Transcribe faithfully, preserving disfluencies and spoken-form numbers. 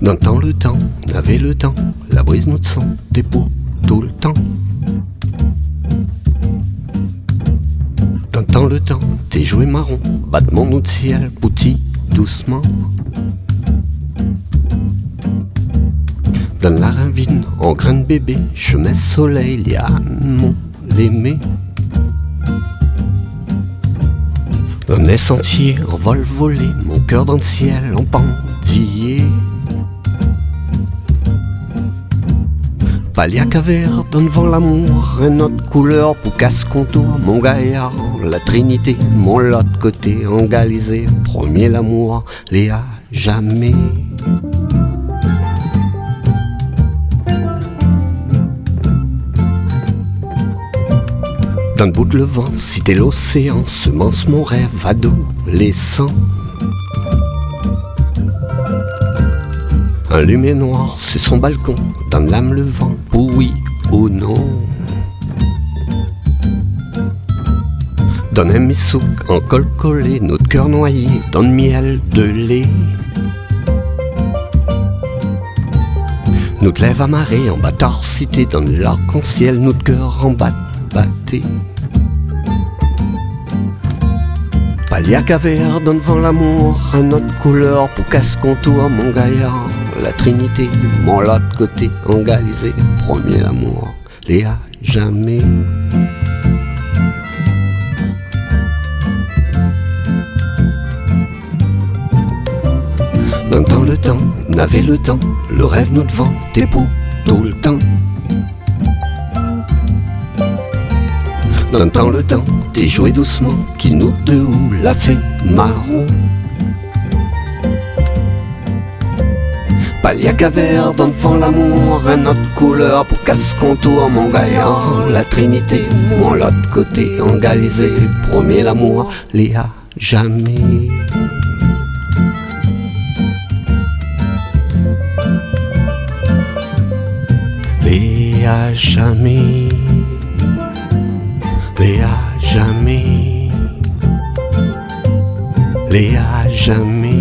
Dans le temps, le temps, n'avait le temps, la brise nous sent des peaux tout le temps. Dans le temps, le temps, tes jouets marrons, battement de ciel, bouti doucement. Dans la ravine, en grain de bébé, chemin soleil, il y a mon l'aimé. Dans les sentiers, en vol volé, mon cœur dans le ciel, en pendillé. Palia caverne, donne devant l'amour, une autre couleur pour casse-contour, mon gaillard, la trinité, mon l'autre côté, engalisé, premier l'amour, Léa, jamais. D'un bout de le vent, cité l'océan, semence mon rêve adolescent. Un lumière noir sur son balcon, dans l'âme le vent, pour oui ou non. Dans un missouk en col collé, notre cœur noyé dans le miel de lait. Notre lèvre amarrée en bâtard cité, dans l'arc-en-ciel, notre cœur en bat batté. Palia caverne, donne devant l'amour, un autre couleur pour casse-contour, mon gaillard, la trinité, mon l'autre côté, engalisé, premier l'amour, Léa, jamais. Dans le temps, le temps, n'avait le temps, le rêve nous devant, tes peaux, tout le temps. Dans le temps, le temps, t'es joué doucement, qui nous deux ou l'a fait marron. Palia caverne, donne devant l'amour, un autre couleur pour casse-contour, mon gaillard, la trinité, mon l'autre côté, engalisé, premier l'amour, Léa, jamais. Léa, jamais. Léa, jamais. Léa, jamais.